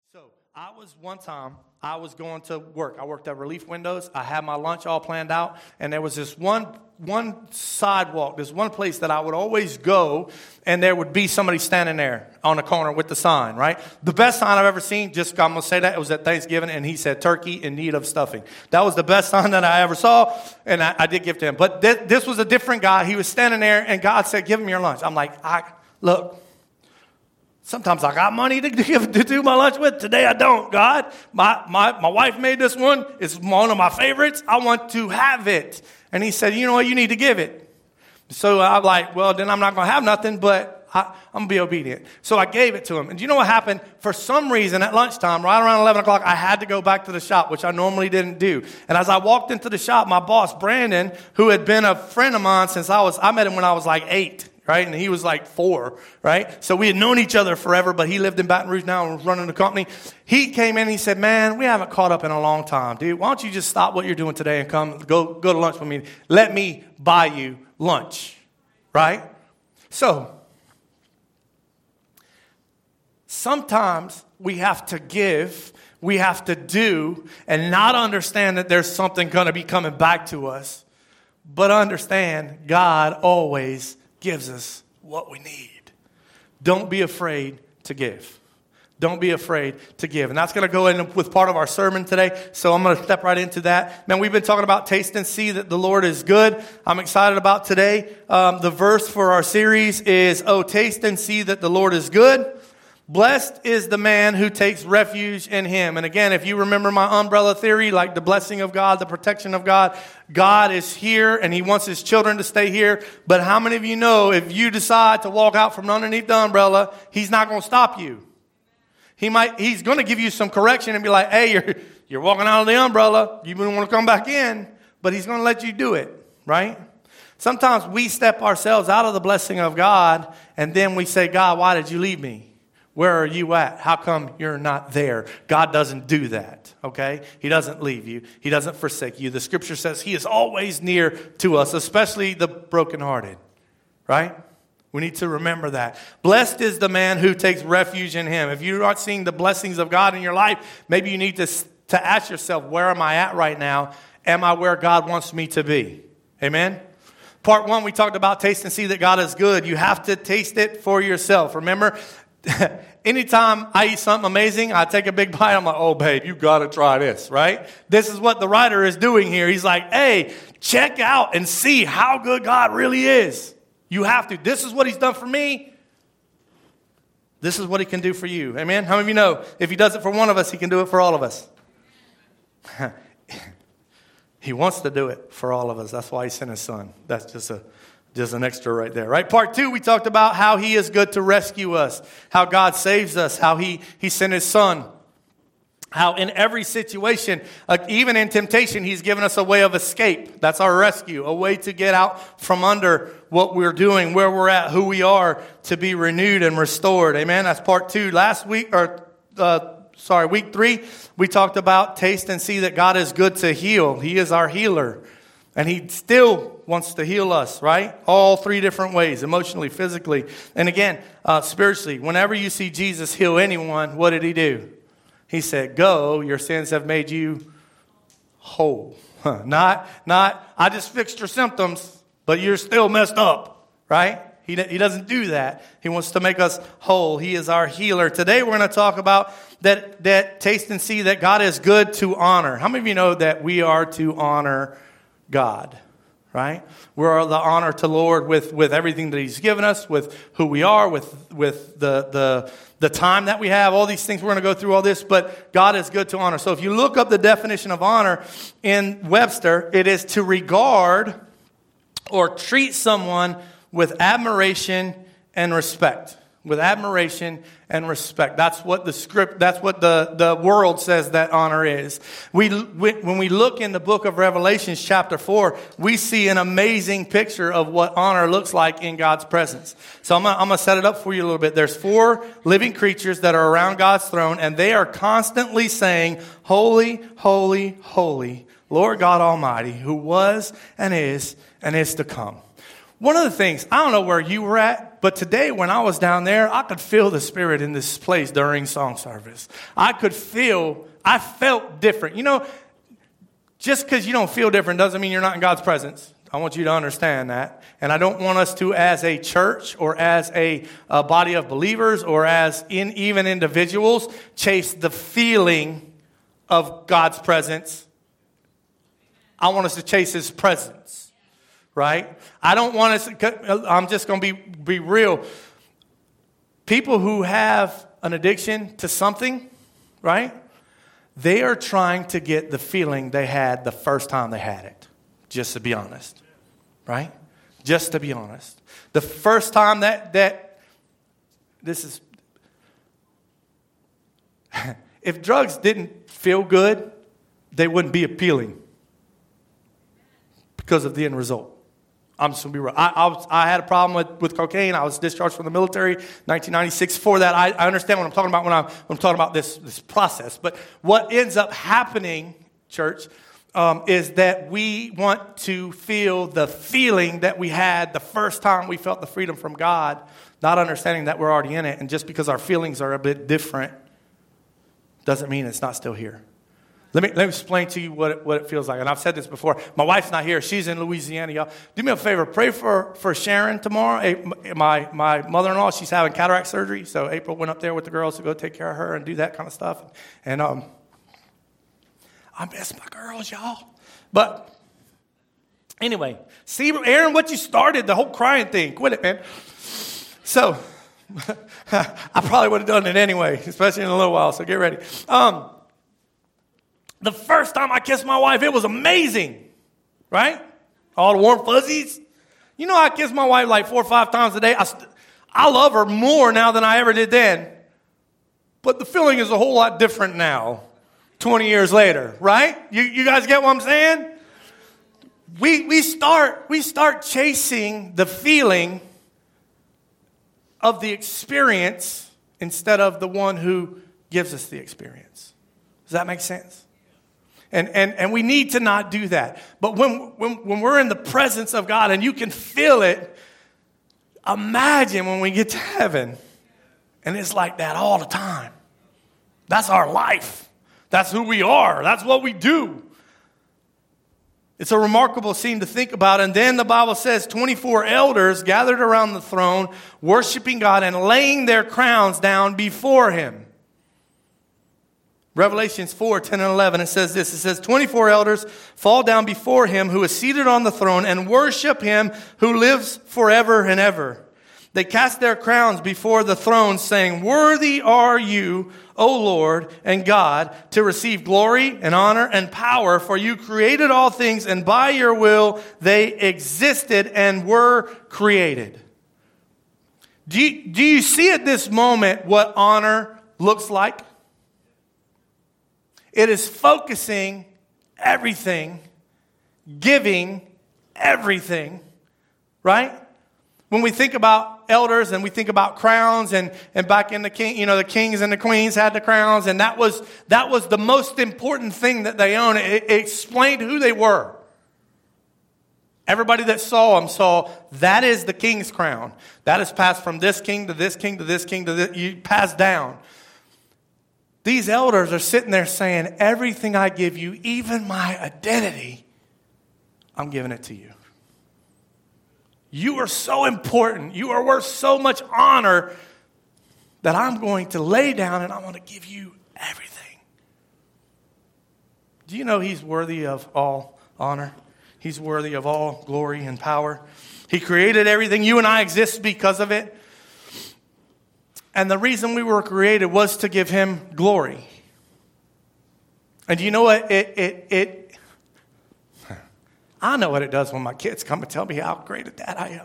So I was going to work. I worked at Relief Windows. I had my lunch all planned out. And there was this one sidewalk, this one place that I would always go. And there would be somebody standing there on the corner with the sign, right? The best sign I've ever seen, just I'm going to say that, it was at Thanksgiving. And he said, turkey in need of stuffing. That was the best sign that I ever saw. And I did give to him. But this was a different guy. He was standing there and God said, give him your lunch. I'm like, look. Sometimes I got money to do my lunch with. Today I don't, God. My wife made this one. It's one of my favorites. I want to have it. And he said, you know what? You need to give it. So I'm like, well, then I'm not going to have nothing, but I'm going to be obedient. So I gave it to him. And do you know what happened? For some reason at lunchtime, right around 11 o'clock, I had to go back to the shop, which I normally didn't do. And as I walked into the shop, my boss, Brandon, who had been a friend of mine since I met him when I was like 8. Right? And he was like 4, right? So we had known each other forever, but he lived in Baton Rouge now and was running the company. He came in and he said, man, we haven't caught up in a long time, dude. Why don't you just stop what you're doing today and go to lunch with me? Let me buy you lunch, right? So sometimes we have to give, we have to do, and not understand that there's something going to be coming back to us, but understand God always gives us what we need. Don't be afraid to give. Don't be afraid to give. And that's going to go in with part of our sermon today. So I'm going to step right into that. Man, we've been talking about taste and see that the Lord is good. I'm excited about today. The verse for our series is, oh, taste and see that the Lord is good. Blessed is the man who takes refuge in him. And again, if you remember my umbrella theory, like the blessing of God, the protection of God, God is here and he wants his children to stay here. But how many of you know if you decide to walk out from underneath the umbrella, he's not going to stop you? He's going to give you some correction and be like, hey, you're walking out of the umbrella. You don't want to come back in, but he's going to let you do it, right? Sometimes we step ourselves out of the blessing of God and then we say, God, why did you leave me? Where are you at? How come you're not there? God doesn't do that, okay? He doesn't leave you. He doesn't forsake you. The scripture says he is always near to us, especially the brokenhearted, right? We need to remember that. Blessed is the man who takes refuge in him. If you're not seeing the blessings of God in your life, maybe you need to ask yourself, where am I at right now? Am I where God wants me to be? Amen? Part 1, we talked about taste and see that God is good. You have to taste it for yourself. Remember, anytime I eat something amazing, I take a big bite. I'm like, oh, babe, you got to try this, right? This is what the writer is doing here. He's like, hey, check out and see how good God really is. You have to. This is what he's done for me. This is what he can do for you. Amen? How many of you know if he does it for one of us, he can do it for all of us? He wants to do it for all of us. That's why he sent his son. That's just an extra right there, right? Part 2, we talked about how he is good to rescue us, how God saves us, how he sent his son, how in every situation, even in temptation, he's given us a way of escape. That's our rescue, a way to get out from under what we're doing, where we're at, who we are, to be renewed and restored. Amen? That's part 2. Week 3, we talked about taste and see that God is good to heal. He is our healer. And he still wants to heal us, right? All 3 different ways, emotionally, physically, and again, spiritually. Whenever you see Jesus heal anyone, what did he do? He said, go, your sins have made you whole. Not, I just fixed your symptoms, but you're still messed up, right? He doesn't do that. He wants to make us whole. He is our healer. Today we're going to talk about that taste and see that God is good to honor. How many of you know that we are to honor God, right? We're the honor to Lord with everything that he's given us, with who we are, with the time that we have, all these things. We're going to go through all this, but God is good to honor. So if you look up the definition of honor in Webster, it is to regard or treat someone with admiration and respect. With admiration and respect. That's what the world says that honor is. When we look in the book of Revelation, chapter 4, we see an amazing picture of what honor looks like in God's presence. So I'm going to set it up for you a little bit. There's 4 living creatures that are around God's throne, and they are constantly saying, holy, holy, holy, Lord God Almighty, who was and is to come. One of the things, I don't know where you were at, but today when I was down there, I could feel the Spirit in this place during song service. I felt different. You know, just because you don't feel different doesn't mean you're not in God's presence. I want you to understand that. And I don't want us to, as a church or as a body of believers or as even individuals, chase the feeling of God's presence. I want us to chase His presence, right? I don't want us, I'm just going to be real. People who have an addiction to something, right? They are trying to get the feeling they had the first time they had it. Just to be honest, right? Just to be honest. The first time that this is, if drugs didn't feel good, they wouldn't be appealing because of the end result. I'm just going to be real. I had a problem with cocaine. I was discharged from the military 1996. For that, I understand what I'm talking about when I'm talking about this process. But what ends up happening, church, is that we want to feel the feeling that we had the first time we felt the freedom from God, not understanding that we're already in it. And just because our feelings are a bit different doesn't mean it's not still here. Let me explain to you what it feels like. And I've said this before. My wife's not here. She's in Louisiana, y'all. Do me a favor. Pray for Sharon tomorrow. My mother-in-law, she's having cataract surgery. So April went up there with the girls to go take care of her and do that kind of stuff. And I miss my girls, y'all. But anyway, see, Aaron, what you started, the whole crying thing. Quit it, man. So I probably would have done it anyway, especially in a little while. So get ready. The first time I kissed my wife, it was amazing, right? All the warm fuzzies. You know, I kissed my wife like 4 or 5 times a day. I love her more now than I ever did then. But the feeling is a whole lot different now, 20 years later, right? You guys get what I'm saying? We start chasing the feeling of the experience instead of the one who gives us the experience. Does that make sense? And we need to not do that. But when we're in the presence of God and you can feel it, imagine when we get to heaven and it's like that all the time. That's our life. That's who we are. That's what we do. It's a remarkable scene to think about. And then the Bible says 24 elders gathered around the throne, worshiping God and laying their crowns down before Him. Revelations 4, 10 and 11, it says this. It says, 24 elders fall down before Him who is seated on the throne and worship Him who lives forever and ever. They cast their crowns before the throne, saying, worthy are you, O Lord and God, to receive glory and honor and power, for you created all things, and by your will they existed and were created. Do you see at this moment what honor looks like? It is focusing everything, giving everything, right? When we think about elders and we think about crowns and back in the the kings and the queens had the crowns, and that was the most important thing that they owned. It explained who they were. Everybody that saw them saw that is the king's crown. That is passed from this king to this king to this king to this. You pass down. These elders are sitting there saying, everything I give you, even my identity, I'm giving it to you. You are so important. You are worth so much honor that I'm going to lay down and I'm going to give you everything. Do you know He's worthy of all honor? He's worthy of all glory and power. He created everything. You and I exist because of it. And the reason we were created was to give Him glory. And you know what? I know what it does when my kids come and tell me how great a dad I am.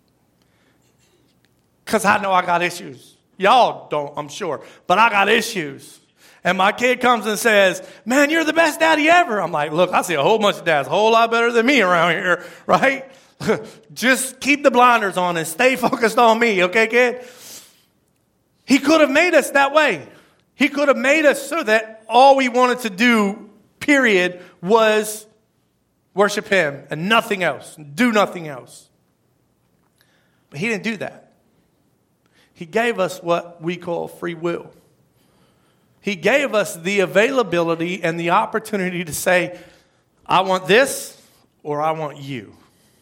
Because I know I got issues. Y'all don't, I'm sure. But I got issues. And my kid comes and says, man, you're the best daddy ever. I'm like, look, I see a whole bunch of dads a whole lot better than me around here, right? Just keep the blinders on and stay focused on me, okay, kid? He could have made us that way. He could have made us so that all we wanted to do, period, was worship Him and nothing else. Do nothing else. But he didn't do that. He gave us what we call free will. He gave us the availability and the opportunity to say, I want this or I want you.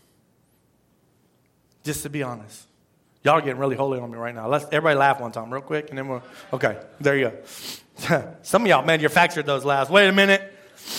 Just to be honest. Y'all are getting really holy on me right now. Let's everybody laugh one time real quick and then we'll, okay, there you go. Some of y'all manufactured those laughs. Wait a minute.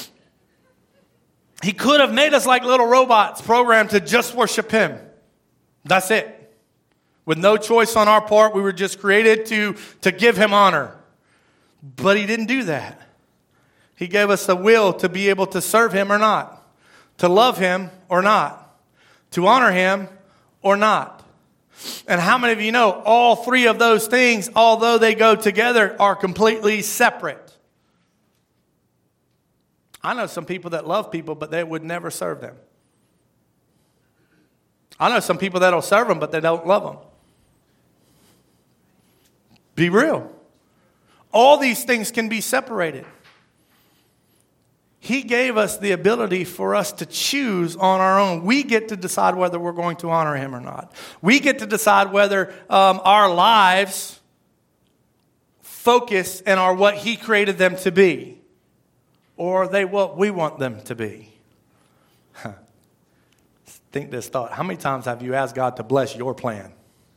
He could have made us like little robots programmed to just worship him. That's it. With no choice on our part, we were just created to give him honor. But he didn't do that. He gave us the will to be able to serve him or not, to love him or not, to honor him or not. And how many of you know all three of those things, although they go together, are completely separate? I know some people that love people, but they would never serve them. I know some people that'll serve them, but they don't love them. Be real. All these things can be separated. He gave us the ability for us to choose on our own. We get to decide whether we're going to honor him or not. We get to decide whether our lives focus and are what he created them to be, or are they what we want them to be. Think this thought. How many times have you asked God to bless your plan?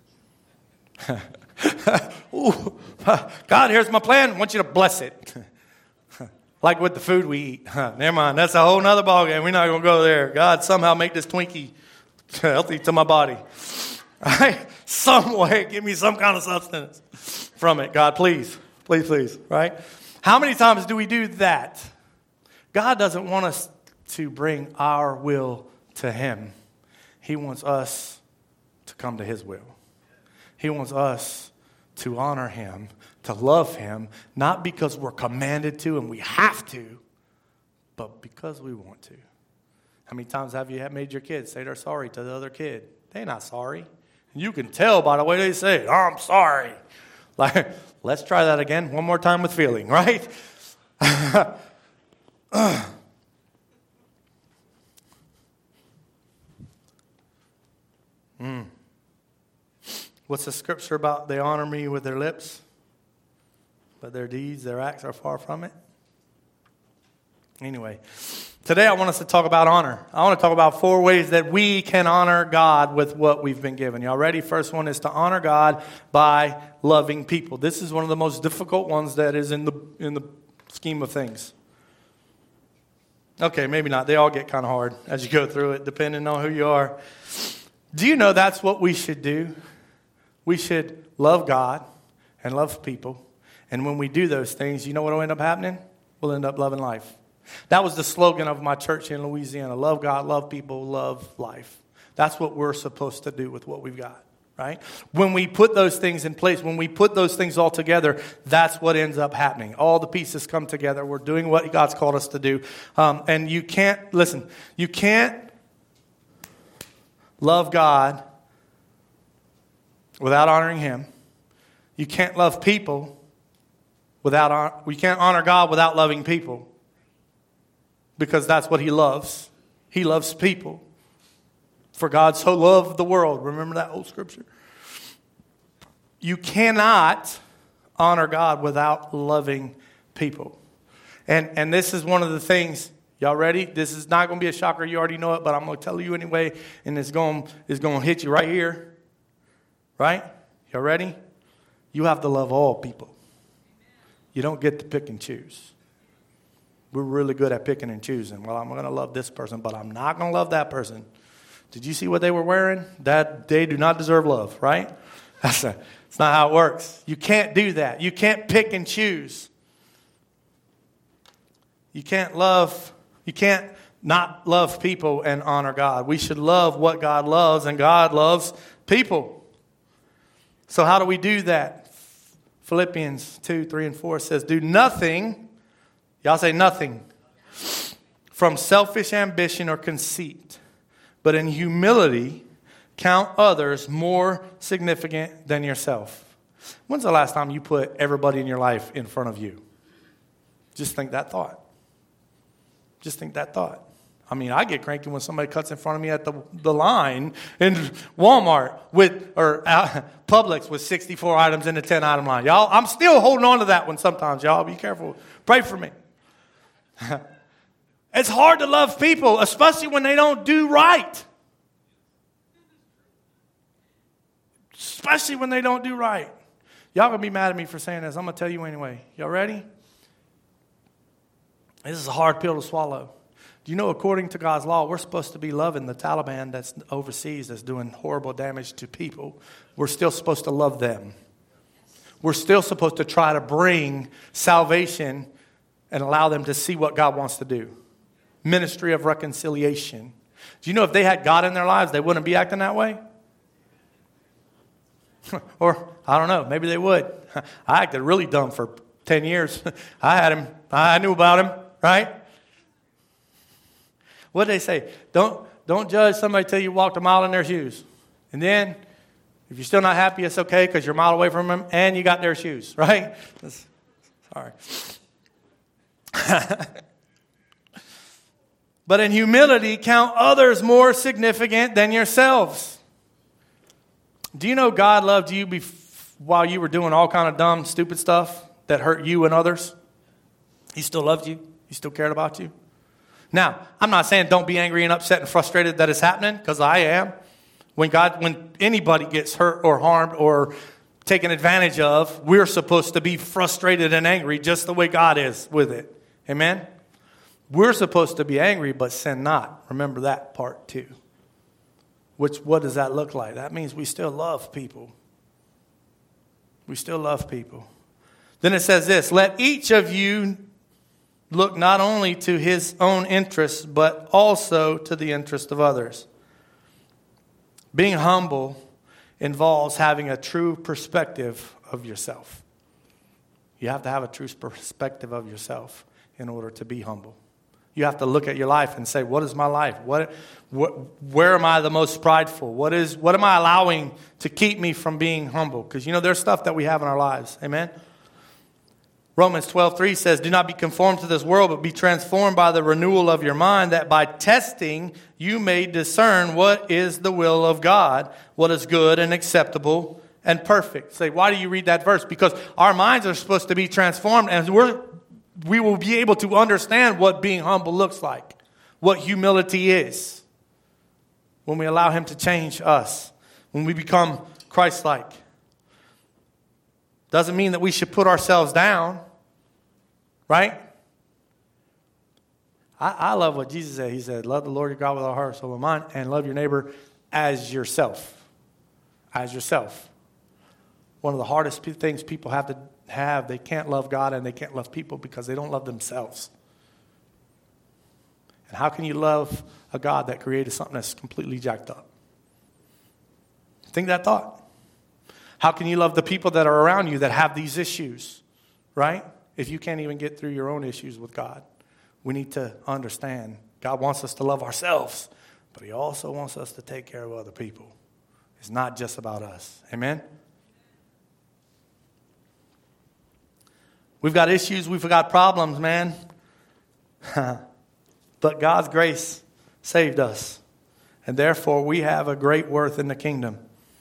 Ooh, God, here's my plan. I want you to bless it. Like with the food we eat. Never mind. That's a whole nother ballgame. We're not going to go there. God, somehow make this Twinkie healthy to my body. Right? Some way, give me some kind of substance from it. God, please. Please, please. Right? How many times do we do that? God doesn't want us to bring our will to him. He wants us to come to his will. He wants us to honor him, to love him, not because we're commanded to and we have to, but because we want to. How many times have you made your kids say they're sorry to the other kid? They're not sorry. You can tell by the way they say it, I'm sorry. Like, let's try that again one more time with feeling, right? What's the scripture about? They honor me with their lips, but their deeds, their acts are far from it. Anyway, today I want us to talk about honor. I want to talk about 4 ways that we can honor God with what we've been given. Y'all ready? First one is to honor God by loving people. This is one of the most difficult ones that is in the scheme of things. Okay, maybe not. They all get kind of hard as you go through it, depending on who you are. Do you know that's what we should do? We should love God and love people. And when we do those things, you know what will end up happening? We'll end up loving life. That was the slogan of my church in Louisiana. Love God, love people, love life. That's what we're supposed to do with what we've got, right? When we put those things in place, when we put those things all together, that's what ends up happening. All the pieces come together. We're doing what God's called us to do. And you can't love God without honoring him. You can't love people we can't honor God without loving people, because that's what he loves. He loves people. For God so loved the world. Remember that old scripture? You cannot honor God without loving people. And this is one of the things. Y'all ready? This is not going to be a shocker. You already know it, but I'm going to tell you anyway. And it's going to hit you right here. Right? Y'all ready? You have to love all people. You don't get to pick and choose. We're really good at picking and choosing. Well, I'm going to love this person, but I'm not going to love that person. Did you see what they were wearing? That they do not deserve love, right? It's not how it works. You can't do that. You can't pick and choose. You can't not love people and honor God. We should love what God loves, and God loves people. So how do we do that? Philippians 2, 3, and 4 says, do nothing, y'all say nothing, from selfish ambition or conceit, but in humility count others more significant than yourself. When's the last time you put everybody in your life in front of you? Just think that thought. Just think that thought. I mean, I get cranky when somebody cuts in front of me at the line in Walmart or Publix with 64 items in the 10-item line. Y'all, I'm still holding on to that one sometimes. Y'all, be careful. Pray for me. It's hard to love people, especially when they don't do right. Especially when they don't do right. Y'all going to be mad at me for saying this. I'm going to tell you anyway. Y'all ready? This is a hard pill to swallow. Do you know, according to God's law, we're supposed to be loving the Taliban that's overseas that's doing horrible damage to people. We're still supposed to love them. We're still supposed to try to bring salvation and allow them to see what God wants to do. Ministry of reconciliation. Do you know if they had God in their lives, they wouldn't be acting that way? Or, I don't know, maybe they would. I acted really dumb for 10 years. I had him. I knew about him, right? What did they say? Don't judge somebody till you walked a mile in their shoes. And then, if you're still not happy, it's okay because you're a mile away from them and you got their shoes, right? Sorry. But in humility, count others more significant than yourselves. Do you know God loved you while you were doing all kind of dumb, stupid stuff that hurt you and others? He still loved you. He still cared about you. Now, I'm not saying don't be angry and upset and frustrated that it's happening, because I am. When anybody gets hurt or harmed or taken advantage of, we're supposed to be frustrated and angry just the way God is with it. Amen? We're supposed to be angry, but sin not. Remember that part too. What does that look like? That means we still love people. We still love people. Then it says this, let each of you look not only to his own interests, but also to the interest of others. Being humble involves having a true perspective of yourself. You have to have a true perspective of yourself in order to be humble. You have to look at your life and say, what is my life? Where am I the most prideful? What am I allowing to keep me from being humble? Because, there's stuff that we have in our lives. Amen? Romans 12:3 says, do not be conformed to this world, but be transformed by the renewal of your mind, that by testing you may discern what is the will of God, what is good and acceptable and perfect. Say, why do you read that verse? Because our minds are supposed to be transformed, and we will be able to understand what being humble looks like, what humility is, when we allow him to change us, when we become Christ-like. Doesn't mean that we should put ourselves down, right? I love what Jesus said. He said, love the Lord your God with our heart, soul, and mind, and love your neighbor as yourself. As yourself. One of the hardest things people have to have, they can't love God and they can't love people because they don't love themselves. And how can you love a God that created something that's completely jacked up? Think that thought. How can you love the people that are around you that have these issues, right? If you can't even get through your own issues with God. We need to understand God wants us to love ourselves, but he also wants us to take care of other people. It's not just about us. Amen? We've got issues, we've got problems, man. But God's grace saved us. And therefore, we have a great worth in the kingdom.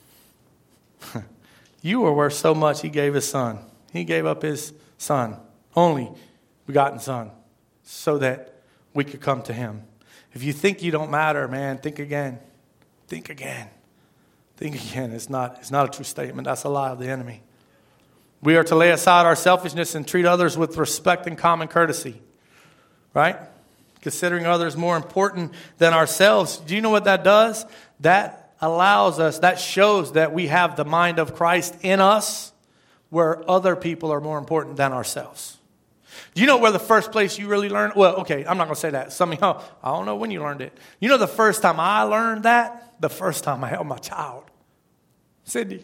You were worth so much, he gave his son. He gave up his son, only begotten son, so that we could come to him. If you think you don't matter, man, think again. Think again. Think again. It's not a true statement. That's a lie of the enemy. We are to lay aside our selfishness and treat others with respect and common courtesy. Right? Considering others more important than ourselves. Do you know what that does? That allows us, that shows that we have the mind of Christ in us, where other people are more important than ourselves. Do you know where the first place you really learned? Well, okay, I'm not going to say that. Some of y'all, I don't know when you learned it. You know the first time I learned that? The first time I held my child. Sydney.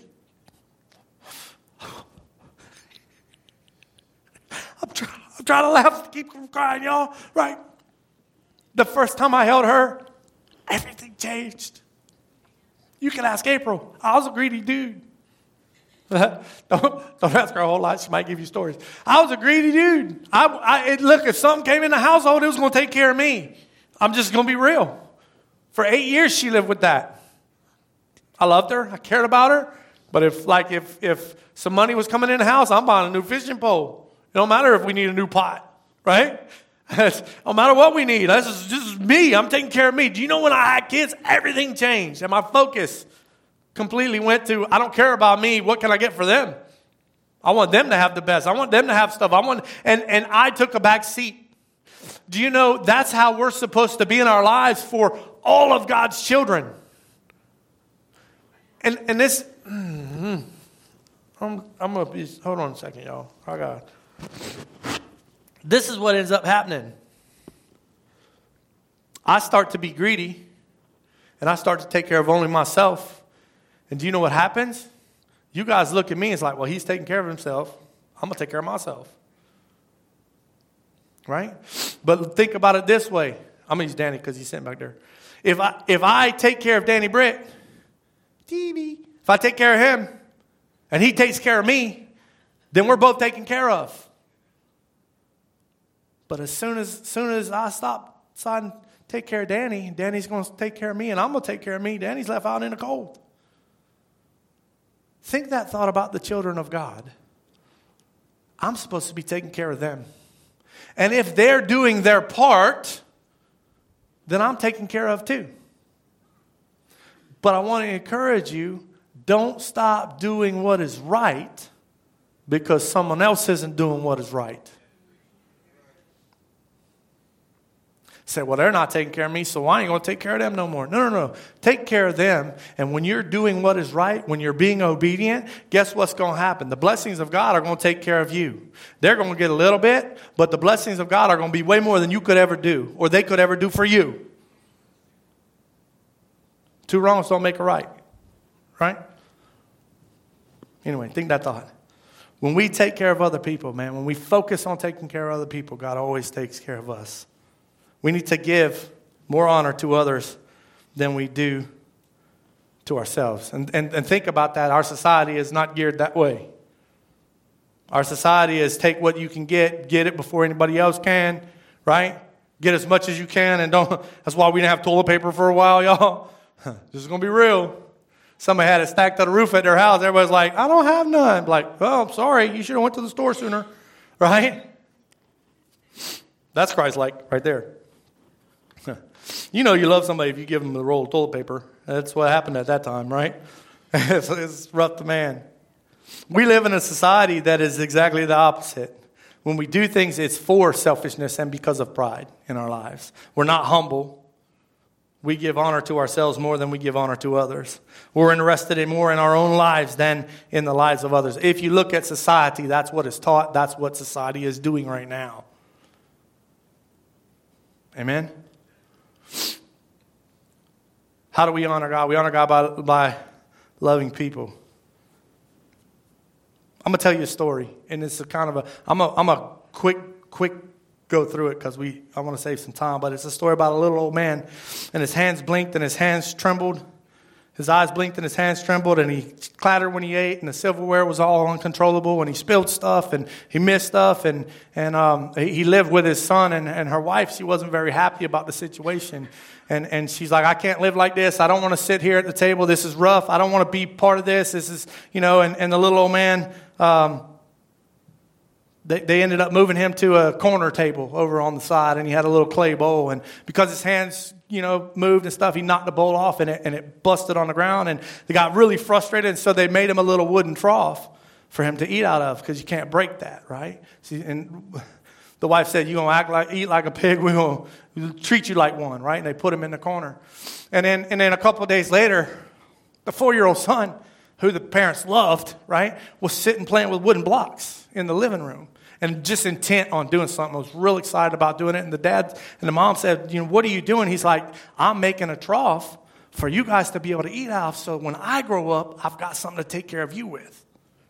I'm trying to laugh to keep from crying, y'all. Right? The first time I held her, everything changed. You can ask April. I was a greedy dude. Don't ask her a whole lot. She might give you stories. I was a greedy dude. Look, if something came in the household, it was going to take care of me. I'm just going to be real. For 8 years, she lived with that. I loved her. I cared about her. But if some money was coming in the house, I'm buying a new fishing pole. It don't matter if we need a new pot, right? No matter what we need. This is me. I'm taking care of me. Do you know when I had kids, everything changed. And my focus completely went to, I don't care about me. What can I get for them? I want them to have the best. I want them to have stuff. And I took a back seat. Do you know that's how we're supposed to be in our lives for all of God's children? And this, I'm gonna be, hold on a second, y'all. This is what ends up happening. I start to be greedy, and I start to take care of only myself. And do you know what happens? You guys look at me and it's like, well, he's taking care of himself. I'm going to take care of myself. Right? But think about it this way. I'm going to use Danny because he's sitting back there. If I take care of Danny Britt, if I take care of him and he takes care of me, then we're both taken care of. But as soon as I stop deciding to take care of Danny, Danny's going to take care of me and I'm going to take care of me, Danny's left out in the cold. Think that thought about the children of God. I'm supposed to be taking care of them. And if they're doing their part, then I'm taken care of too. But I want to encourage you, don't stop doing what is right because someone else isn't doing what is right. Say, well, they're not taking care of me, so I ain't going to take care of them no more. No. Take care of them. And when you're doing what is right, when you're being obedient, guess what's going to happen? The blessings of God are going to take care of you. They're going to get a little bit, but the blessings of God are going to be way more than you could ever do or they could ever do for you. Two wrongs don't make a right. Right? Anyway, think that thought. When we take care of other people, man, when we focus on taking care of other people, God always takes care of us. We need to give more honor to others than we do to ourselves. And think about that. Our society is not geared that way. Our society is take what you can get it before anybody else can, right? Get as much as you can and don't. That's why we didn't have toilet paper for a while, y'all. This is going to be real. Somebody had it stacked on the roof at their house. Everybody's like, I don't have none. Like, oh, I'm sorry. You should have went to the store sooner, right? That's Christ-like right there. You know you love somebody if you give them a roll of toilet paper. That's what happened at that time, right? It's rough to man. We live in a society that is exactly the opposite. When we do things, it's for selfishness and because of pride in our lives. We're not humble. We give honor to ourselves more than we give honor to others. We're interested more in our own lives than in the lives of others. If you look at society, that's what is taught. That's what society is doing right now. Amen? How do we honor God? We honor God by loving people. I'm going to tell you a story, and it's a kind of I'm a quick go through it because I want to save some time, but it's a story about a little old man, and his hands blinked and his hands trembled. His eyes blinked and his hands trembled, and he clattered when he ate, and the silverware was all uncontrollable, and he spilled stuff, and he missed stuff, and he lived with his son and her wife. She wasn't very happy about the situation, and she's like, I can't live like this. I don't want to sit here at the table. This is rough. I don't want to be part of this. This is, and the little old man, they ended up moving him to a corner table over on the side, and he had a little clay bowl, and because his hands moved and stuff, he knocked the bowl off and it busted on the ground, and they got really frustrated, and so they made him a little wooden trough for him to eat out of because you can't break that, right? See, and the wife said, you're going to eat like a pig, we're going to treat you like one, right? And they put him in the corner. And then a couple of days later, the 4-year-old son, who the parents loved, right, was sitting playing with wooden blocks in the living room. And just intent on doing something. I was real excited about doing it. And the dad and the mom said, what are you doing? He's like, I'm making a trough for you guys to be able to eat out of, so when I grow up, I've got something to take care of you with.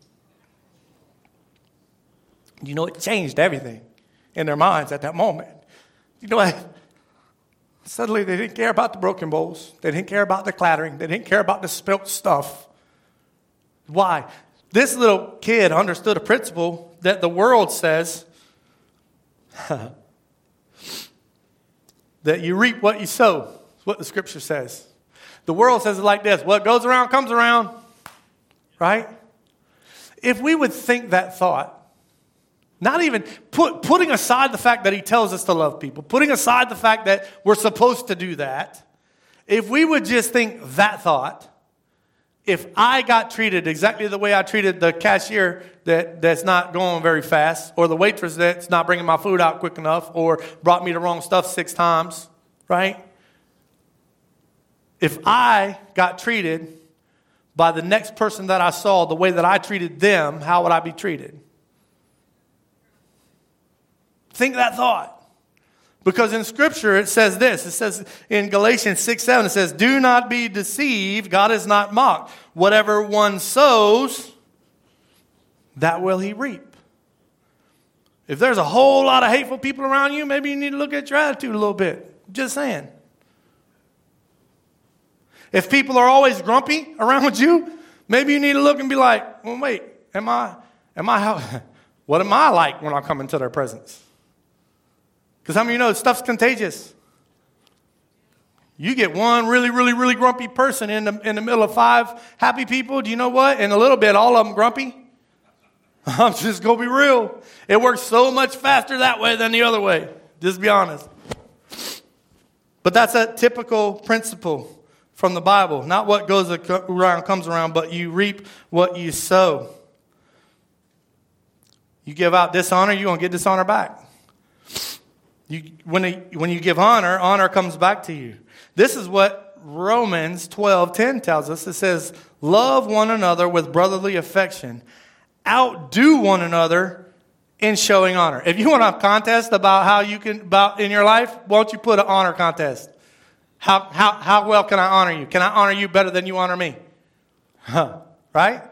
It changed everything in their minds at that moment. You know what? Suddenly they didn't care about the broken bowls. They didn't care about the clattering. They didn't care about the spilt stuff. Why? This little kid understood a principle that the world says that you reap what you sow. That's what the scripture says. The world says it like this: what goes around comes around. Right? If we would think that thought, not even putting aside the fact that he tells us to love people, putting aside the fact that we're supposed to do that, if we would just think that thought, if I got treated exactly the way I treated the cashier that's not going very fast, or the waitress that's not bringing my food out quick enough, or brought me the wrong stuff 6 times, right? If I got treated by the next person that I saw the way that I treated them, how would I be treated? Think that thought. Because in Scripture it says this. It says in Galatians 6:7, it says, do not be deceived. God is not mocked. Whatever one sows, that will he reap. If there's a whole lot of hateful people around you, maybe you need to look at your attitude a little bit. Just saying. If people are always grumpy around you, maybe you need to look and be like, well, wait, what am I like when I come into their presence? Because how many of you know stuff's contagious? You get one really, really, really grumpy person in the middle of 5 happy people. Do you know what? In a little bit, all of them grumpy. I'm just going to be real. It works so much faster that way than the other way. Just be honest. But that's a typical principle from the Bible. Not what goes around comes around, but you reap what you sow. You give out dishonor, you're going to get dishonor back. When you give honor, honor comes back to you. This is what Romans 12:10 tells us. It says, love one another with brotherly affection. Outdo one another in showing honor. If you want a contest about how you can, about in your life, why don't you put an honor contest? How well can I honor you? Can I honor you better than you honor me? Right?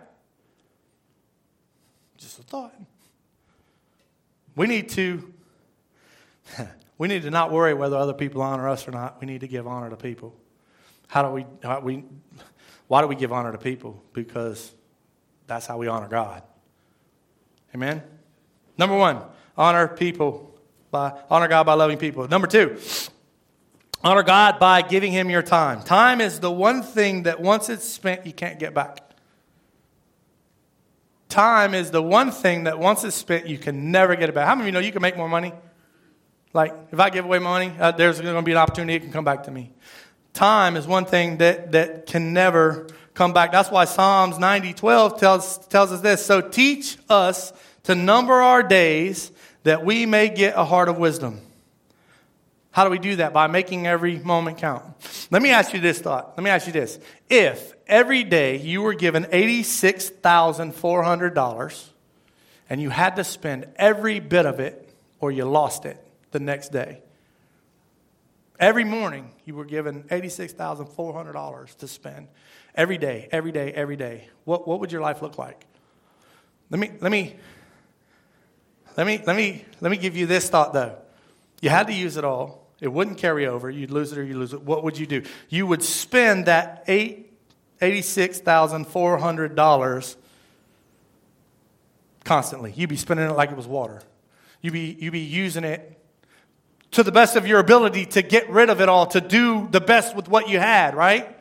Just a thought. We need to not worry whether other people honor us or not. We need to give honor to people. Why do we give honor to people? Because that's how we honor God. Amen? Number 1, honor God by loving people. Number 2, honor God by giving him your time. Time is the one thing that once it's spent, you can't get back. Time is the one thing that once it's spent, you can never get it back. How many of you know you can make more money? Like, if I give away money, there's going to be an opportunity it can come back to me. Time is one thing that can never come back. That's why Psalms 90:12 tells us this. So teach us to number our days that we may get a heart of wisdom. How do we do that? By making every moment count. Let me ask you this thought. Let me ask you this. If every day you were given $86,400 and you had to spend every bit of it or you lost it the next day. Every morning you were given $86,400 to spend. Every day, every day, every day. What would your life look like? Let me give you this thought though. You had to use it all. It wouldn't carry over. You'd lose it or you lose it. What would you do? You would spend that $86,400 constantly. You'd be spending it like it was water. You'd be using it to the best of your ability to get rid of it all, to do the best with what you had, right?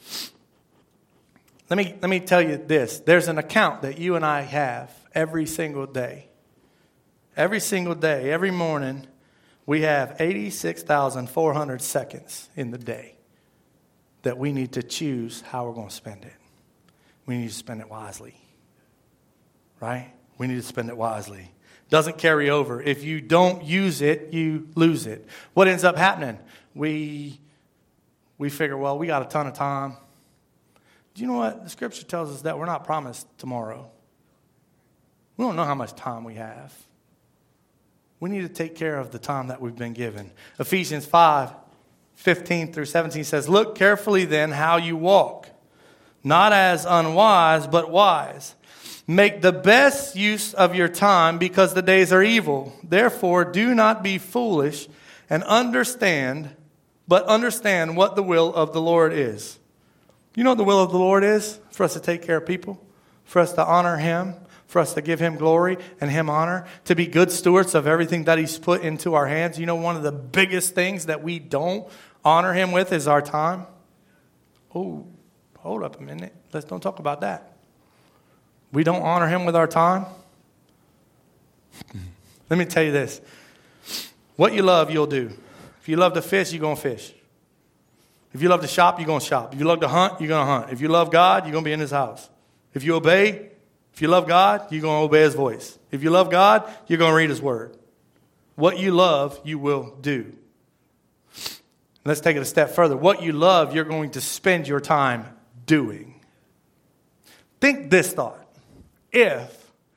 Let me tell you this. There's an account that you and I have every single day. Every single day, every morning, we have 86,400 seconds in the day that we need to choose how we're going to spend it. We need to spend it wisely, right? We need to spend it wisely. Doesn't carry over. If you don't use it, you lose it. What ends up happening? We figure, well, we got a ton of time. Do you know what? The scripture tells us that we're not promised tomorrow. We don't know how much time we have. We need to take care of the time that we've been given. Ephesians 5:15-17 says, look carefully then how you walk, not as unwise, but wise. Make the best use of your time because the days are evil. Therefore, do not be foolish and understand what the will of the Lord is. You know what the will of the Lord is? For us to take care of people, for us to honor him, for us to give him glory and him honor, to be good stewards of everything that he's put into our hands. You know, one of the biggest things that we don't honor him with is our time. Oh, hold up a minute. Let's don't talk about that. We don't honor him with our time. Let me tell you this. What you love, you'll do. If you love to fish, you're going to fish. If you love to shop, you're going to shop. If you love to hunt, you're going to hunt. If you love God, you're going to be in his house. If you love God, you're going to obey his voice. If you love God, you're going to read his word. What you love, you will do. Let's take it a step further. What you love, you're going to spend your time doing. Think this thought. I'm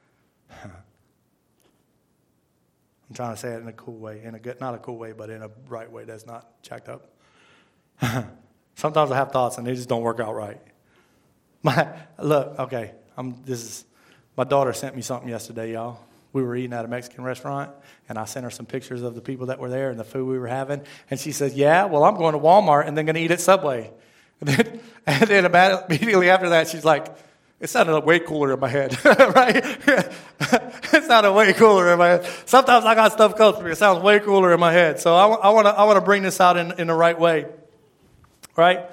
trying to say it in a cool way, not a cool way, but in a right way that's not jacked up. Sometimes I have thoughts and they just don't work out right. My daughter sent me something yesterday, y'all. We were eating at a Mexican restaurant, and I sent her some pictures of the people that were there and the food we were having. And she says, yeah, well, I'm going to Walmart and then going to eat at Subway. And then immediately after that, she's like, it sounded way cooler in my head, right? It sounded way cooler in my head. Sometimes I got stuff close to me. It sounds way cooler in my head. So I want to bring this out in the right way, right?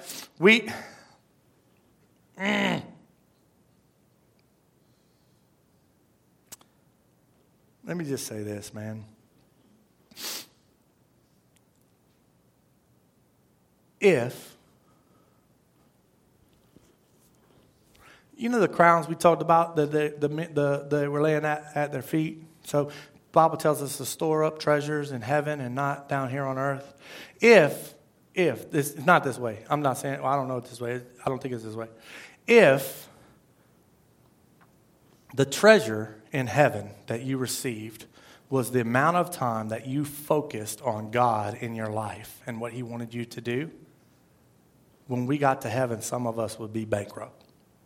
Let me just say this, man. If, you know the crowns we talked about that they were laying at their feet? So the Bible tells us to store up treasures in heaven and not down here on earth. If this is not this way. I'm not saying, well, I don't know it's this way. I don't think it's this way. If the treasure in heaven that you received was the amount of time that you focused on God in your life and what he wanted you to do, when we got to heaven, some of us would be bankrupt.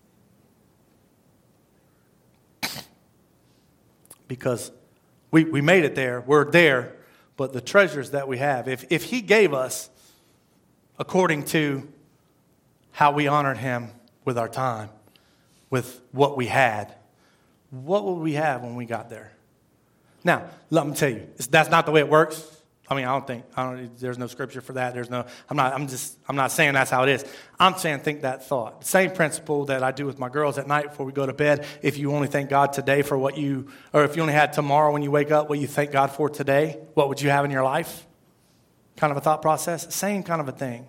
Because we made it there, we're there, but the treasures that we have, if he gave us according to how we honored him with our time, with what we had, what would we have when we got there? Now, let me tell you, that's not the way it works. I mean, there's no scripture for that. I'm not saying that's how it is. I'm saying think that thought. Same principle that I do with my girls at night before we go to bed. If you only thank God today for or if you only had tomorrow when you wake up, what you thank God for today, what would you have in your life? Kind of a thought process. Same kind of a thing.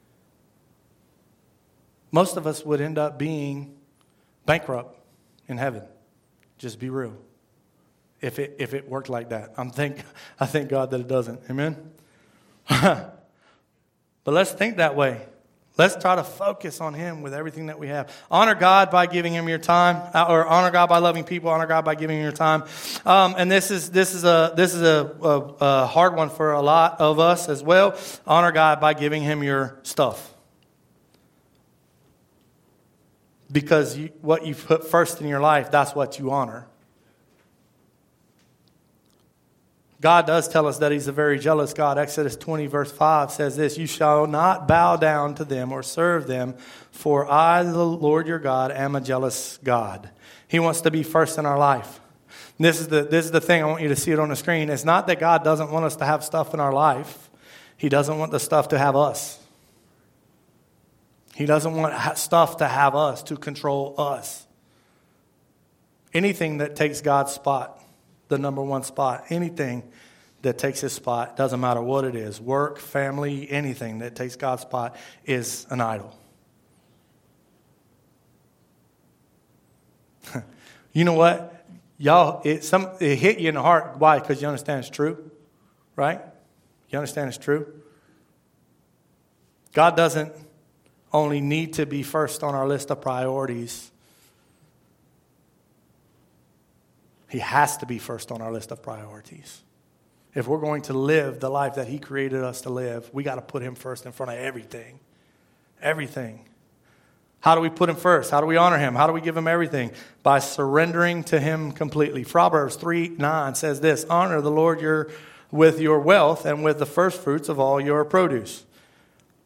Most of us would end up being bankrupt in heaven. Just be real. If it worked like that. I thank God that it doesn't. Amen? But let's think that way. Let's try to focus on him with everything that we have. Honor God by giving him your time, or honor God by loving people. Honor God by giving him your time. And this is a hard one for a lot of us as well. Honor God by giving him your stuff. Because what you put first in your life, that's what you honor. God does tell us that he's a very jealous God. Exodus 20 verse 5 says this, you shall not bow down to them or serve them, for I, the Lord your God, am a jealous God. He wants to be first in our life. And this is the thing, I want you to see it on the screen. It's not that God doesn't want us to have stuff in our life. He doesn't want the stuff to have us. He doesn't want stuff to have us, to control us. Anything that takes God's spot, the number one spot, anything that takes his spot, doesn't matter what it is, work, family, anything that takes God's spot is an idol. You know what? Y'all, it hit you in the heart. Why? Because you understand it's true, right? You understand it's true? God doesn't only need to be first on our list of priorities. He has to be first on our list of priorities. If we're going to live the life that he created us to live, we got to put him first in front of everything. Everything. How do we put him first? How do we honor him? How do we give him everything? By surrendering to him completely. Proverbs 3:9 says this, honor the Lord with your wealth and with the first fruits of all your produce.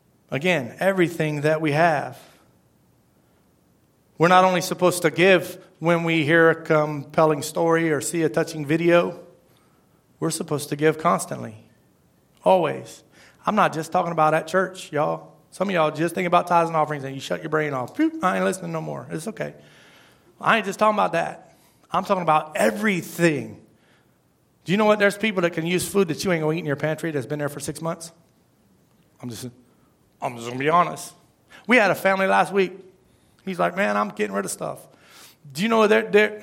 Again, everything that we have. We're not only supposed to give when we hear a compelling story or see a touching video, we're supposed to give constantly. Always. I'm not just talking about at church, y'all. Some of y'all just think about tithes and offerings and you shut your brain off. I ain't listening no more. It's okay. I ain't just talking about that. I'm talking about everything. Do you know what? There's people that can use food that you ain't going to eat in your pantry that's been there for 6 months. I'm just going to be honest. We had a family last week. He's like, man, I'm getting rid of stuff. Do you know they're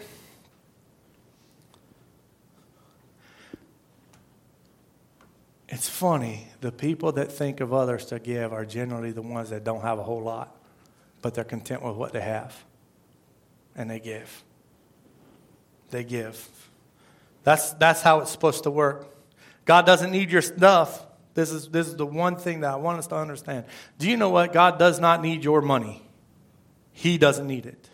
it's funny. The people that think of others to give are generally the ones that don't have a whole lot, but they're content with what they have. And they give. They give. That's how it's supposed to work. God doesn't need your stuff. This is the one thing that I want us to understand. Do you know what? God does not need your money. He doesn't need it.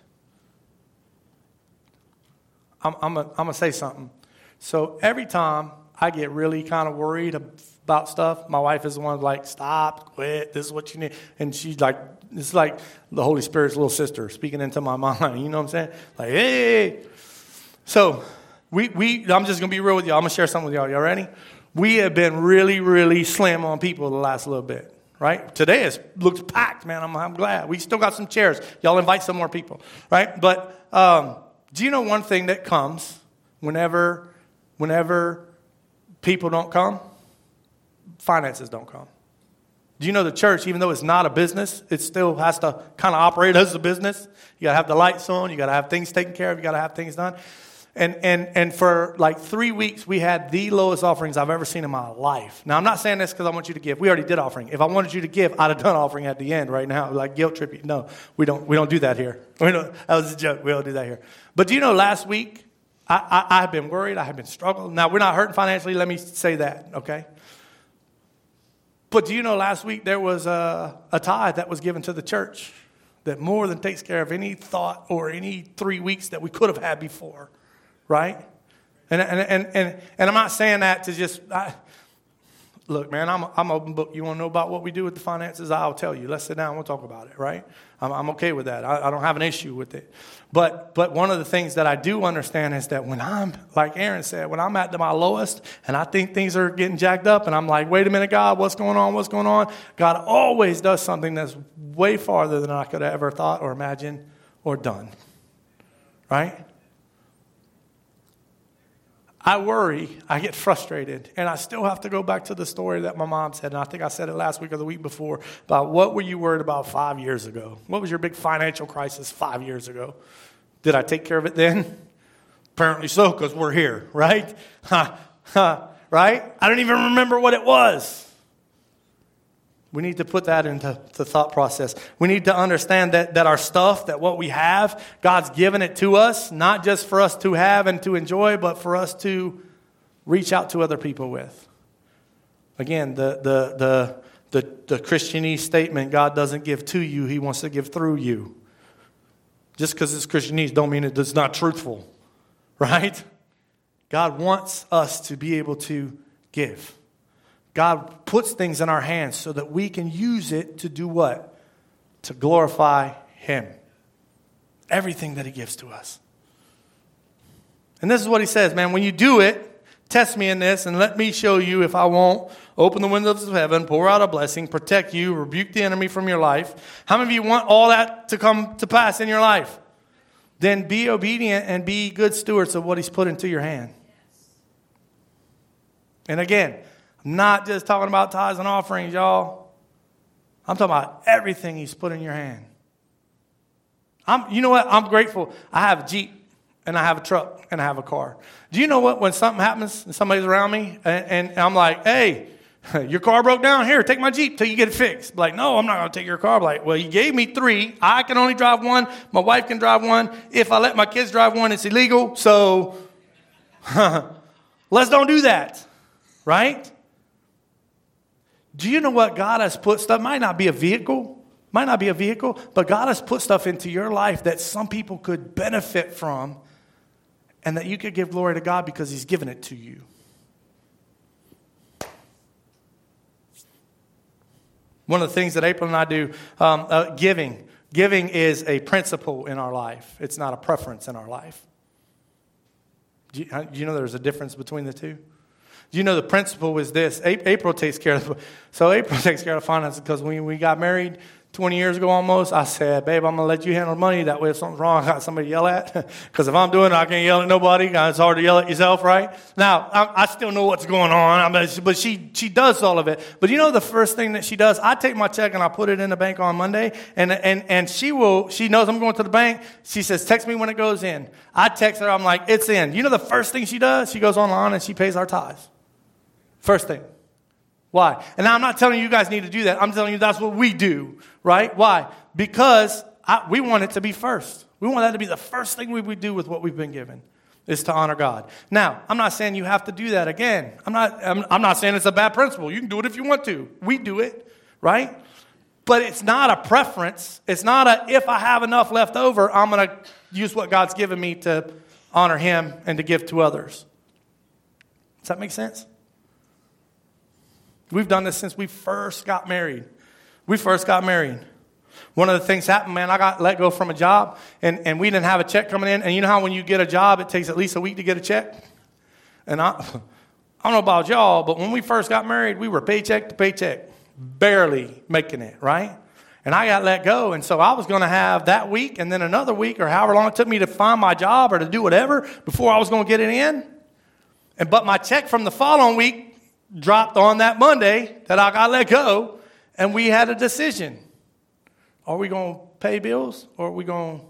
I'm gonna say something. So every time I get really kind of worried about stuff, my wife is the one like, stop, quit, this is what you need. And she's like, it's like the Holy Spirit's little sister speaking into my mind. You know what I'm saying? Like, hey. So I'm just going to be real with y'all. I'm going to share something with y'all. Y'all ready? We have been really, really slim on people the last little bit, right? Today looks packed, man. I'm glad. We still got some chairs. Y'all invite some more people, right? But do you know one thing that comes whenever people don't come? Finances don't come. Do you know the church, even though it's not a business, it still has to kind of operate as a business? You got to have the lights on. You got to have things taken care of. You got to have things done. And for like 3 weeks, we had the lowest offerings I've ever seen in my life. Now, I'm not saying this because I want you to give. We already did offering. If I wanted you to give, I'd have done offering at the end right now, like guilt trip you. No, we don't do that here. That was a joke. We don't do that here. But do you know last week, I have been worried. I have been struggling. Now, we're not hurting financially. Let me say that, okay? But do you know last week there was a tithe that was given to the church that more than takes care of any thought or any 3 weeks that we could have had before, right? And I'm not saying that to just look, man. I'm open book. You want to know about what we do with the finances? I'll tell you. Let's sit down. We'll talk about it, right? I'm okay with that. I don't have an issue with it. But one of the things that I do understand is that when I'm, like Aaron said, when I'm at my lowest and I think things are getting jacked up and I'm like, wait a minute, God, what's going on? What's going on? God always does something that's way farther than I could have ever thought or imagined or done, right? I worry, I get frustrated, and I still have to go back to the story that my mom said, and I think I said it last week or the week before, about what were you worried about 5 years ago? What was your big financial crisis 5 years ago? Did I take care of it then? Apparently so, because we're here, right? Right? I don't even remember what it was. We need to put that into the thought process. We need to understand that our stuff, that what we have, God's given it to us, not just for us to have and to enjoy, but for us to reach out to other people with. Again, the Christianese statement, God doesn't give to you, He wants to give through you. Just because it's Christianese don't mean it's not truthful, right? God wants us to be able to give. God puts things in our hands so that we can use it to do what? To glorify Him. Everything that He gives to us. And this is what He says, man, when you do it, test me in this and let me show you if I won't open the windows of heaven, pour out a blessing, protect you, rebuke the enemy from your life. How many of you want all that to come to pass in your life? Then be obedient and be good stewards of what He's put into your hand. And again, I'm not just talking about tithes and offerings, y'all. I'm talking about everything He's put in your hand. You know what? I'm grateful. I have a Jeep, and I have a truck, and I have a car. Do you know what? When something happens and somebody's around me, and I'm like, hey, your car broke down? Here, take my Jeep till you get it fixed. Like, no, I'm not going to take your car. I'm like, well, you gave me 3. I can only drive 1. My wife can drive 1. If I let my kids drive 1, it's illegal. So let's don't do that, right? Do you know what God has put stuff? Might not be a vehicle, but God has put stuff into your life that some people could benefit from and that you could give glory to God because He's given it to you. One of the things that April and I do, giving. Giving is a principle in our life. It's not a preference in our life. Do you know there's a difference between the two? Do you know the principle is this? April takes care of the finances because when we got married 20 years ago almost, I said, babe, I'm going to let you handle the money. That way if something's wrong, I got somebody to yell at. Because if I'm doing it, I can't yell at nobody. It's hard to yell at yourself, right? Now, I still know what's going on, but she does all of it. But you know the first thing that she does? I take my check and I put it in the bank on Monday, and she knows I'm going to the bank. She says, text me when it goes in. I text her, I'm like, it's in. You know the first thing she does? She goes online and she pays our tithes. First thing. Why? And now I'm not telling you guys need to do that. I'm telling you that's what we do, right? Why? Because we want it to be first. We want that to be the first thing we would do with what we've been given, is to honor God. Now, I'm not saying you have to do that again. I'm not saying it's a bad principle. You can do it if you want to. We do it, right? But it's not a preference. It's not if I have enough left over, I'm going to use what God's given me to honor Him and to give to others. Does that make sense? We've done this since we first got married. One of the things happened, man, I got let go from a job, and we didn't have a check coming in. And you know how when you get a job, it takes at least a week to get a check? And I don't know about y'all, but when we first got married, we were paycheck to paycheck, barely making it, right? And I got let go, and so I was going to have that week and then another week or however long it took me to find my job or to do whatever before I was going to get it in. But my check from the following week dropped on that Monday that I got let go, and we had a decision. Are we going to pay bills, or are we going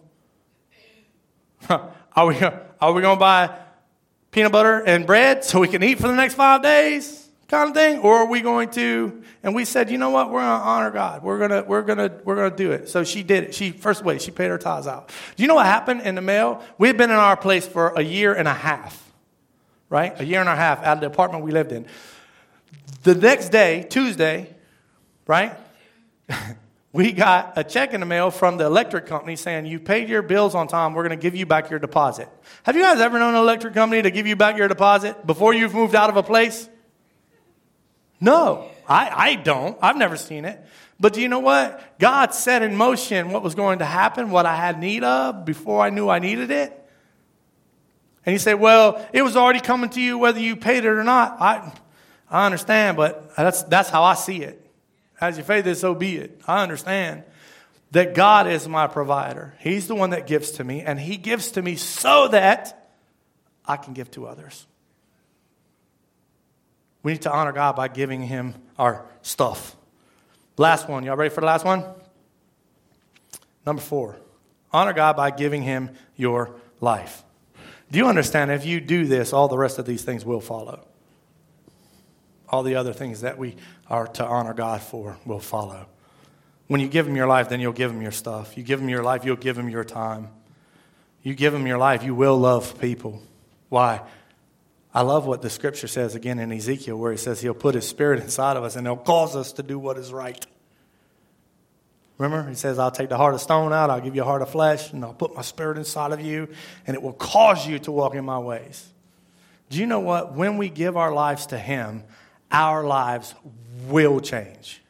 to buy peanut butter and bread so we can eat for the next 5 days kind of thing? Or are we going to, and we said, you know what, we're going to honor God. We're going to do it. So she did it. She paid her tithes out. Do you know what happened in the mail? We had been in our place for a year and a half, right? A year and a half out of the apartment we lived in. The next day, Tuesday, right, we got a check in the mail from the electric company saying, you paid your bills on time, we're going to give you back your deposit. Have you guys ever known an electric company to give you back your deposit before you've moved out of a place? No, I don't. I've never seen it. But do you know what? God set in motion what was going to happen, what I had need of before I knew I needed it. And you say, well, it was already coming to you whether you paid it or not. I understand, but that's how I see it. As your faith is, so be it. I understand that God is my provider. He's the one that gives to me, and He gives to me so that I can give to others. We need to honor God by giving Him our stuff. Last one. Y'all ready for the last one? Number 4. Honor God by giving Him your life. Do you understand if you do this, all the rest of these things will follow? All the other things that we are to honor God for will follow. When you give Him your life, then you'll give Him your stuff. You give Him your life, you'll give Him your time. You give Him your life, you will love people. Why? I love what the Scripture says again in Ezekiel, where He says He'll put His Spirit inside of us and He'll cause us to do what is right. Remember, He says, I'll take the heart of stone out, I'll give you a heart of flesh, and I'll put my Spirit inside of you, and it will cause you to walk in my ways. Do you know what? When we give our lives to Him, our lives will change.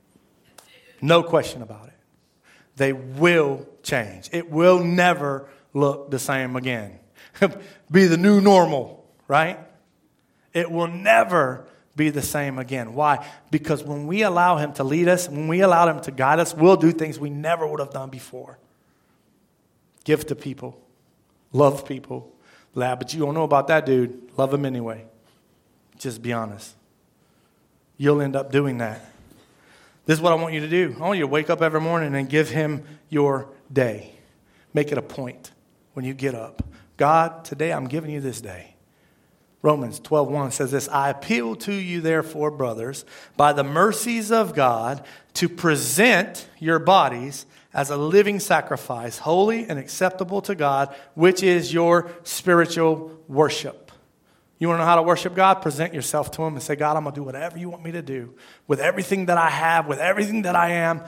No question about it. They will change. It will never look the same again. Be the new normal, right? It will never be the same again. Why? Because when we allow Him to lead us, when we allow Him to guide us, we'll do things we never would have done before. Give to people. Love people. But you don't know about that dude. Love him anyway. Just be honest. You'll end up doing that. This is what I want you to do. I want you to wake up every morning and give Him your day. Make it a point when you get up. God, today I'm giving you this day. Romans 12:1 says this, I appeal to you, therefore, brothers, by the mercies of God, to present your bodies as a living sacrifice, holy and acceptable to God, which is your spiritual worship. You want to know how to worship God? Present yourself to Him and say, God, I'm going to do whatever you want me to do. With everything that I have, with everything that I am,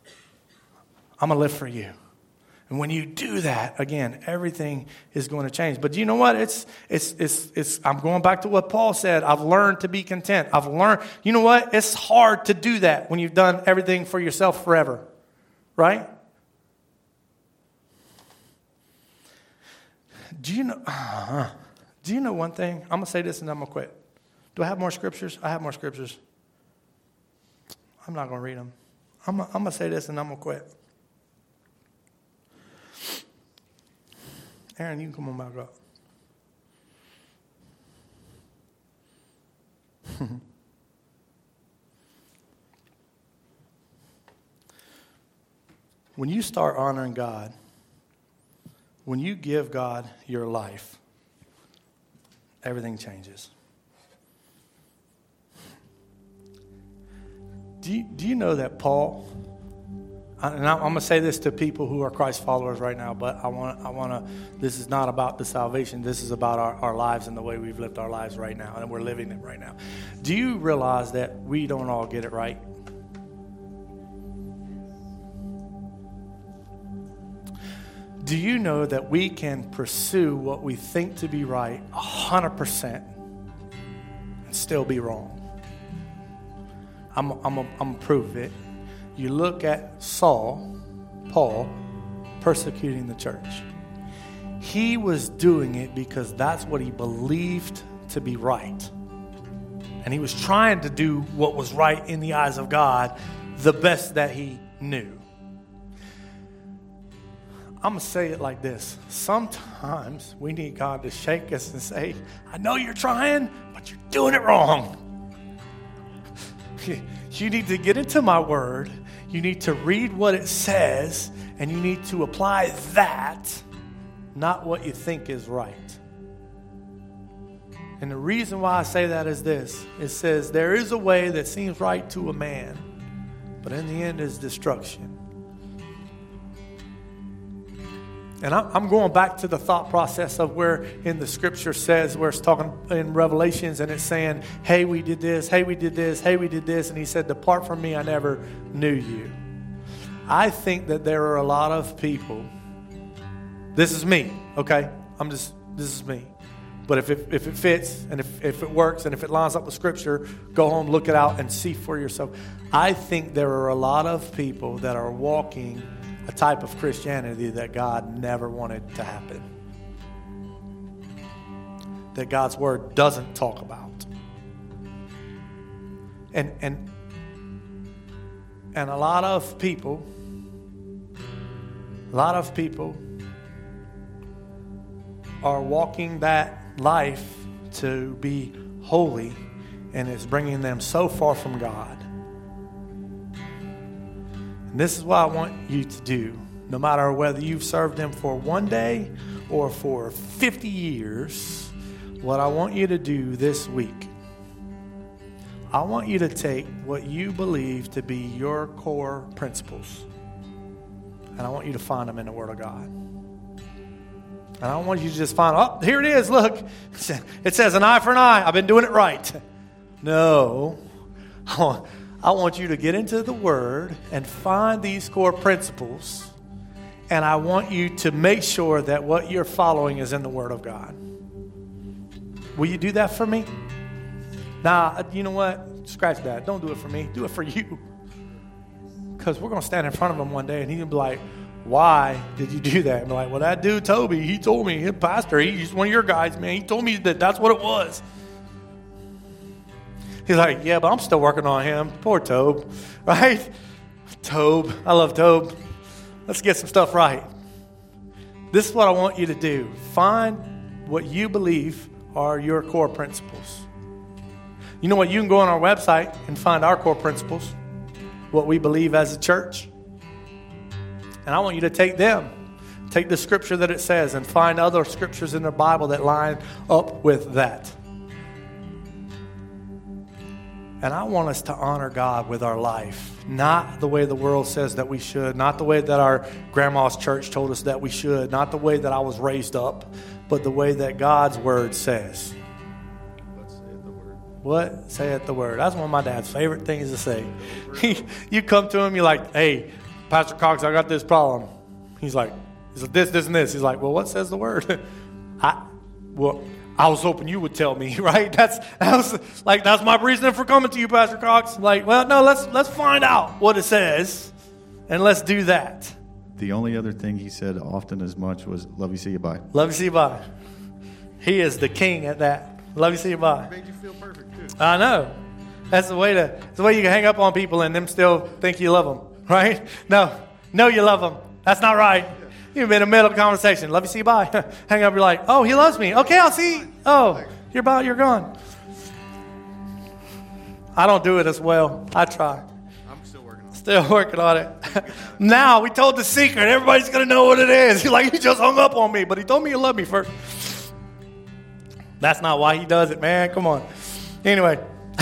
I'm going to live for you. And when you do that, again, everything is going to change. But do you know what? I'm going back to what Paul said. I've learned to be content. You know what? It's hard to do that when you've done everything for yourself forever. Right? Do you know one thing? I'm going to say this and I'm going to quit. Do I have more scriptures? I have more scriptures. I'm not going to read them. I'm going to say this and I'm going to quit. Aaron, you can come on back up. When you start honoring God, when you give God your life, everything changes. Do you know that Paul, and I'm going to say this to people who are Christ followers right now, but I want to, this is not about the salvation. This is about our lives and the way we've lived our lives right now, and we're living it right now. Do you realize that we don't all get it right? Do you know that we can pursue what we think to be right 100% and still be wrong? I'm going to prove it. You look at Paul, persecuting the church. He was doing it because that's what he believed to be right. And he was trying to do what was right in the eyes of God, the best that he knew. I'm going to say it like this. Sometimes we need God to shake us and say, I know you're trying, but you're doing it wrong. You need to get into my word. You need to read what it says, and you need to apply that, not what you think is right. And the reason why I say that is this. It says, there is a way that seems right to a man, but in the end is destruction. And I'm going back to the thought process of where in the scripture says, where it's talking in Revelations and it's saying, hey, we did this, hey, we did this, hey, we did this. And he said, depart from me, I never knew you. I think that there are a lot of people, this is me, okay? This is me. But if it fits and if it works and if it lines up with scripture, go home, look it out and see for yourself. I think there are a lot of people that are walking a type of Christianity that God never wanted to happen. That God's word doesn't talk about. And a lot of people are walking that life to be holy, and it's bringing them so far from God. And this is what I want you to do, no matter whether you've served Him for one day or for 50 years. What I want you to do this week, I want you to take what you believe to be your core principles, and I want you to find them in the Word of God. And I don't want you to just find, oh, here it is, look. It says an eye for an eye. I've been doing it right. No. I want you to get into the Word and find these core principles. And I want you to make sure that what you're following is in the Word of God. Will you do that for me? Nah, you know what? Scratch that. Don't do it for me. Do it for you. Because we're going to stand in front of Him one day and He's going to be like, why did you do that? And be like, well, that dude, Toby, he told me, his pastor, he's one of your guys, man. He told me that that's what it was. He's like, yeah, but I'm still working on him. Poor Tobe, right? Tobe, I love Tobe. Let's get some stuff right. This is what I want you to do. Find what you believe are your core principles. You know what? You can go on our website and find our core principles, what we believe as a church. And I want you to take them. Take the scripture that it says and find other scriptures in the Bible that line up with that. And I want us to honor God with our life, not the way the world says that we should, not the way that our grandma's church told us that we should, not the way that I was raised up, but the way that God's word says. What saith the word? What saith the word? That's one of my dad's favorite things to say. You come to him, you're like, hey, Pastor Cox, I got this problem. He's like, this, and this. He's like, well, what says the word? I was hoping you would tell me, right? That's my reason for coming to you, Pastor Cox. Like, well, no, let's find out what it says, and let's do that. The only other thing he said often as much was, love you, see you, bye. Love you, see you, bye. He is the king at that. Love you, see you, bye. It made you feel perfect, too. I know. That's the way you can hang up on people and them still think you love them, right? No, you love them. That's not right. You've been in the middle of a conversation. Love you, see you, bye. Hang up, you're like, oh, he loves me. Okay, I'll see you. Oh, you're gone. I don't do it as well. I try. I'm still working on it. Still working on it. Now, we told the secret. Everybody's going to know what it is. You're like, he just hung up on me, but he told me he loved me first. That's not why he does it, man. Come on. Anyway.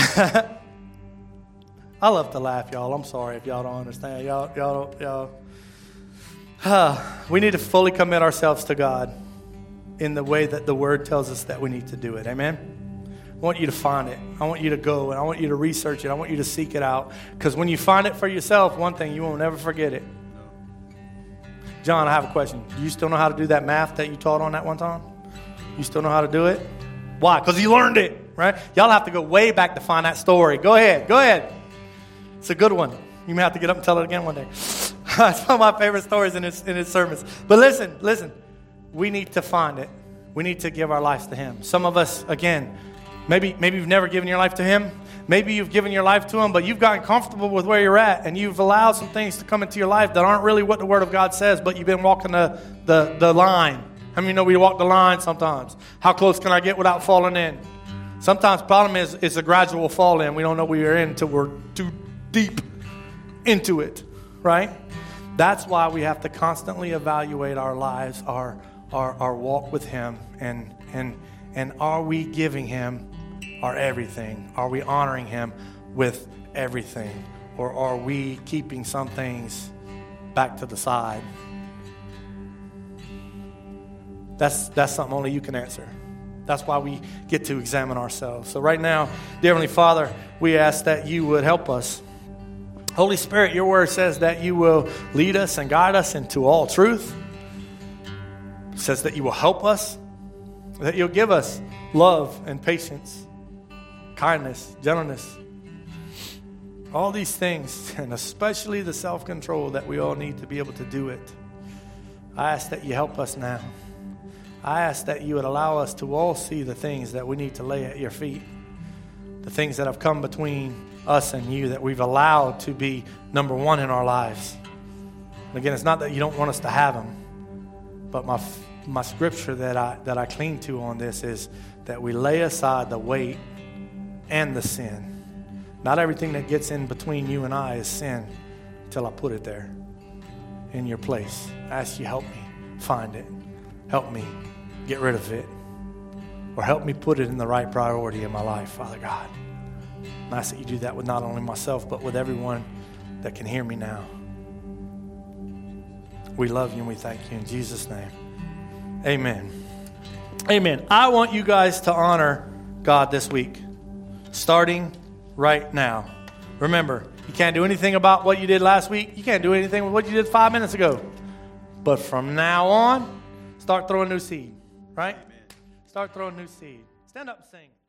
I love to laugh, y'all. I'm sorry if y'all don't understand. Y'all. We need to fully commit ourselves to God in the way that the Word tells us that we need to do it. Amen? I want you to find it. I want you to go, and I want you to research it. I want you to seek it out. Because when you find it for yourself, one thing, you won't ever forget it. John, I have a question. Do you still know how to do that math that you taught on that one time? You still know how to do it? Why? Because you learned it, right? Y'all have to go way back to find that story. Go ahead. It's a good one. You may have to get up and tell it again one day. It's one of my favorite stories in his sermons. But listen. We need to find it. We need to give our lives to Him. Some of us, again, maybe you've never given your life to Him. Maybe you've given your life to Him, but you've gotten comfortable with where you're at, and you've allowed some things to come into your life that aren't really what the Word of God says, but you've been walking the line. How many know we walk the line sometimes? How close can I get without falling in? Sometimes the problem is it's a gradual fall in. We don't know we are in until we're too deep into it, right? That's why we have to constantly evaluate our lives, our walk with Him, and are we giving Him our everything? Are we honoring Him with everything? Or are we keeping some things back to the side? That's something only you can answer. That's why we get to examine ourselves. So right now, dear Heavenly Father, we ask that you would help us. Holy Spirit, your word says that you will lead us and guide us into all truth. It says that you will help us, that you'll give us love and patience, kindness, gentleness, all these things, and especially the self-control that we all need to be able to do it. I ask that you help us now. I ask that you would allow us to all see the things that we need to lay at your feet, the things that have come between us and you that we've allowed to be number one in our lives. And again, it's not that you don't want us to have them, but my scripture that I cling to on this is that we lay aside the weight and the sin. Not everything that gets in between you and I is sin until I put it there in your place. I ask you, help me find it. Help me get rid of it. Or help me put it in the right priority in my life, Father God. And I ask that you do that with not only myself, but with everyone that can hear me now. We love you and we thank you in Jesus' name. Amen. Amen. I want you guys to honor God this week, starting right now. Remember, you can't do anything about what you did last week. You can't do anything with what you did 5 minutes ago. But from now on, start throwing new seed, right? Amen. Start throwing new seed. Stand up and sing.